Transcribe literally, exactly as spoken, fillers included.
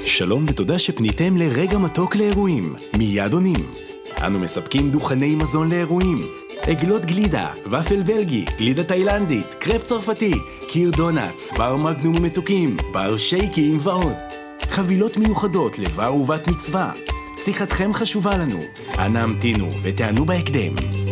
שלום ותודה שפניתם לרגע מתוק לאירועים, מיד עונים. אנו מספקים דוכני מזון לאירועים, עגלות גלידה, ופל בלגי, גלידה תאילנדית, קרפ צרפתי, קיר דונאץ, בר מגנום מתוקים, בר שייקים ועוד. חבילות מיוחדות לבר ובת מצווה. שיחתכם חשובה לנו. אנא המתינו ותענו בהקדם.